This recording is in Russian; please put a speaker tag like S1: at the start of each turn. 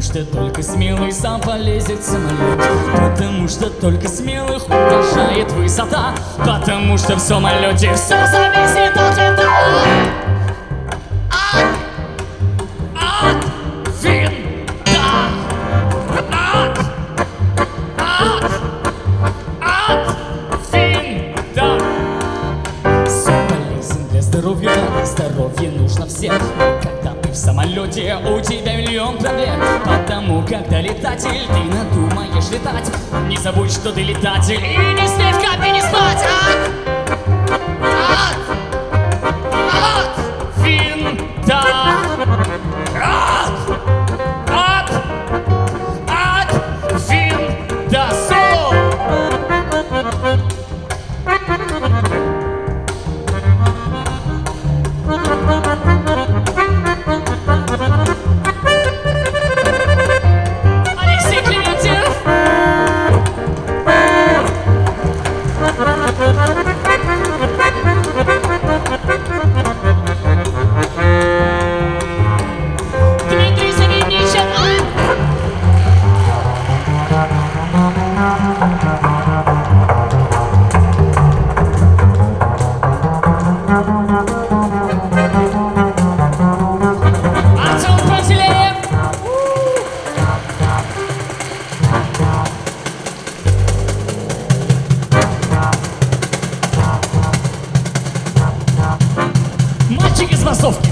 S1: что только смелый сам полезет в самолет. Потому что только смелых уважает высота. Потому что в самолете все зависит от винта. От винта. От винта. Сон полезен для здоровья, здоровье нужно всем. Когда ты в самолете, у тебя миллион проблем. Потому, когда летатель, ты надумаешь летать, не забудь, что ты летатель, и не смей в кабине спать. От винта. От винта. Алексей Клементьев. Дмитрий Завиничев. Артем Пантелеев. Мальчик из массовки.